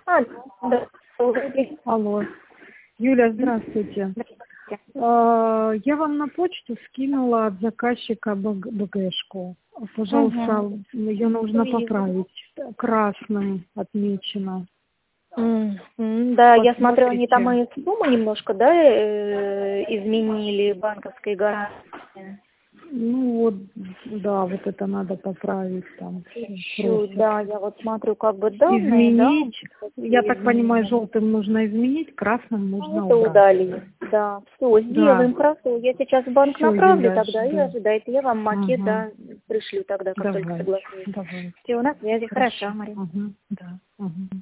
А, да. Алло. Юля, здравствуйте. Я вам на почту скинула от заказчика БГшку. Пожалуйста, ее нужно поправить. Красным отмечено. Да, я смотрела, они там и сумму немножко, да, изменили банковской гарантии. Ну вот, да, вот это надо поправить там. Чуть, да, я вот смотрю, как бы данные, Изменить. да. Я так понимаю, желтым нужно изменить, красным нужно Это убрать. удалить. Да, все, сделаем хорошо. Я сейчас в банк Всё, направлю Юля, тогда и жду. ожидайте. Я вам макет, да, пришлю тогда, как только Давайте. соглашусь. Все, на связи. Хорошо, Марина. Да.